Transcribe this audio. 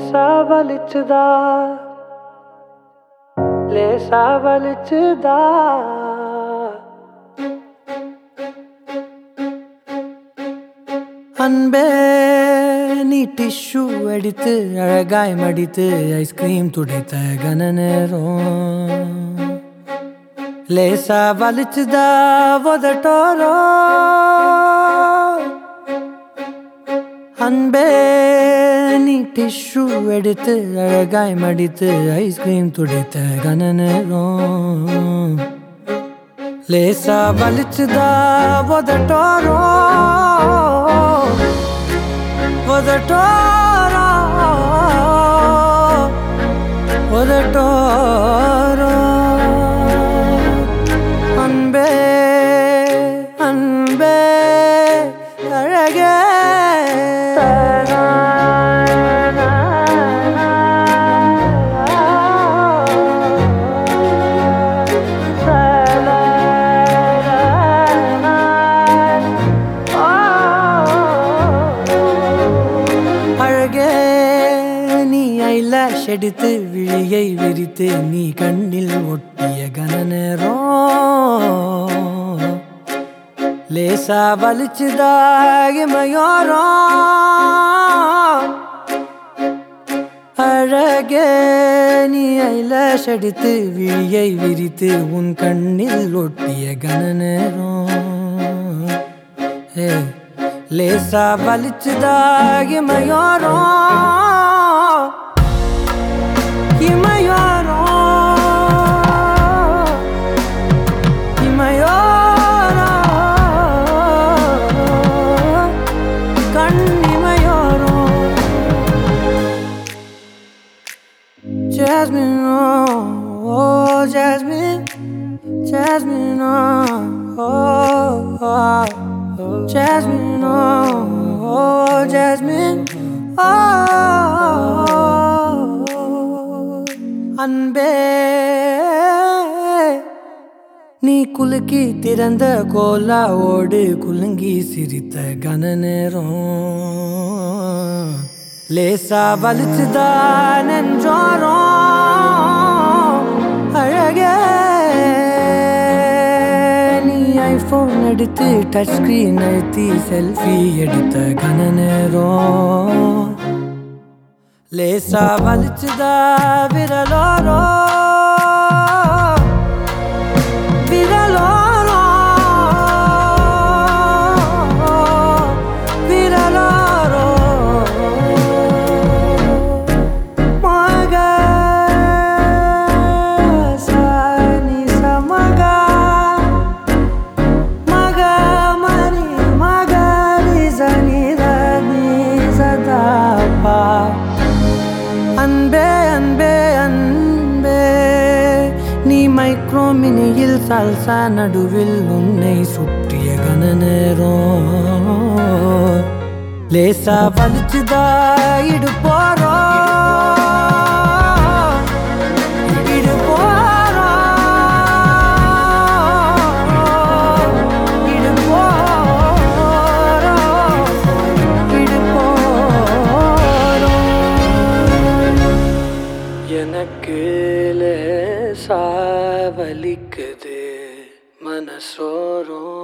லேசா வலிச்சுதா லேசா வலிச்சுதா அன்பே நீ டிஷ்யூ அடித்து அழகாய் மடித்து ஐஸ்கிரீம் துடைத்த கன நேரம் லேசா வலிச்சுதா உதட்டோரோ அன்பே நீ டிஷ்யூ எடுத்து அழகாய் மடித்து ஐஸ்கிரீம் துடைத்த கன நேரம் லேசா வலிச்சுதா உதட்டோரோ உதட்டோரோ உதட்டோரோ அன்பே அன்பே அழகே எடுத்து விழியை விரித்து நீ கண்ணில் ஒட்டிய கன நேரம் லேசா வலிச்சுதா இமையோரம் அழகே நீ ஐலாஷ் எடுத்து விழியை விரித்து உன் கண்ணில் ஒட்டிய கன நேரம் லேசா வலிச்சுதா இமையோரம் Jasmine, oh, Jasmine, Jasmine, oh, Jasmine, oh, Jasmine, oh, அன்பே நீ குலுக்கி திறந்த கோலாவோடு குலுங்கி சிரித்த கன நேரம் லேசா வலிச்சுதா நெஞ்சோரம் அழகே நீ ஐபோன் எடுத்து டச் ஸ்கிரீன் அழுத்தி செல்ஃபி எடுத்த கன நேரம் லேசா வலிச்சுதா விரலோரோ விரலோரோ விரலோரோ மக சானி சமக மக மணி மக ரிசனி ரனி சதாபா அன்பே அன்பே அன்பே நீ மைக்ரோ மினியில் சால்சா நடுவில் உன்னை சுற்றிய கன நேரம் லேசா வலிச்சுதா இடு போறோ இடு போறோ இடு போறோ இடு போறோ எனக்கு லேசா வலிக்குது மனசோரம்